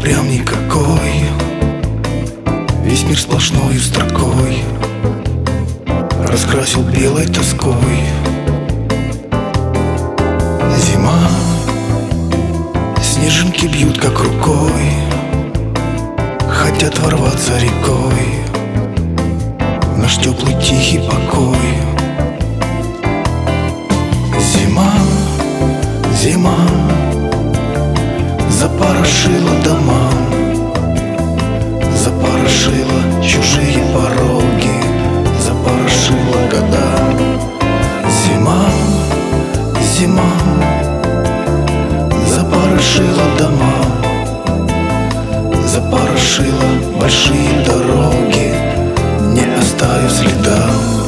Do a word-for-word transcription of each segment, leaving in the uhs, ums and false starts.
прям никакой, весь мир сплошною строкой раскрасил белой тоской. Зима, снежинки бьют как рукой, хотят ворваться рекой в наш теплый тихий покой. Зима, зима запорошила дома, запорошила чужие пороги, запорошила года. Зима, зима запорошила дома, запорошила большие дороги, не оставив следа.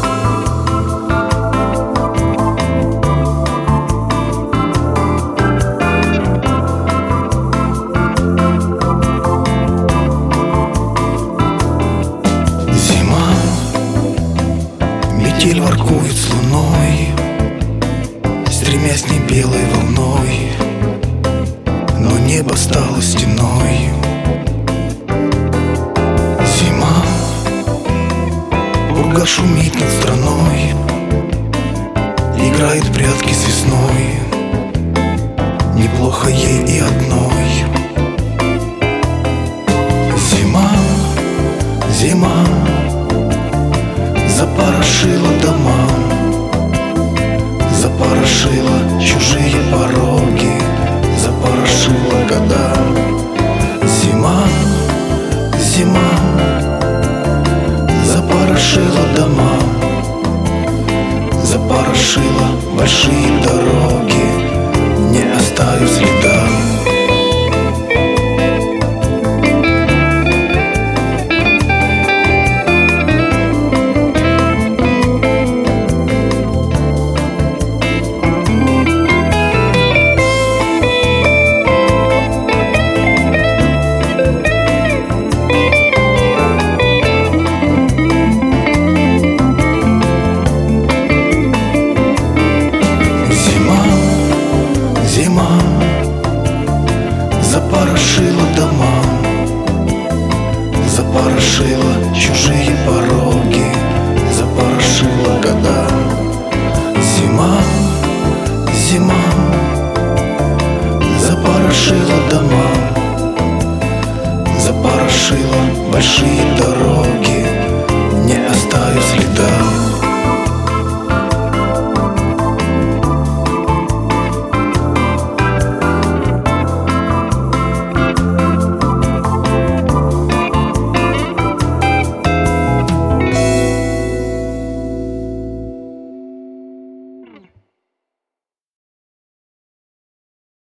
Метель воркует с луной, стремясь не белой волной, но небо стало стеной. Зима, пурга шумит над страной, играет прятки с весной, неплохо ей и одной. Зима, зима запорошила дома, запорошила чужие пороги, запорошила года. Зима, зима запорошила дома, запорошила большие дороги, не оставив следа. Запорошила дома, запорошила чужие пороги, запорошила года. Зима, зима запорошила дома, запорошила большие дороги.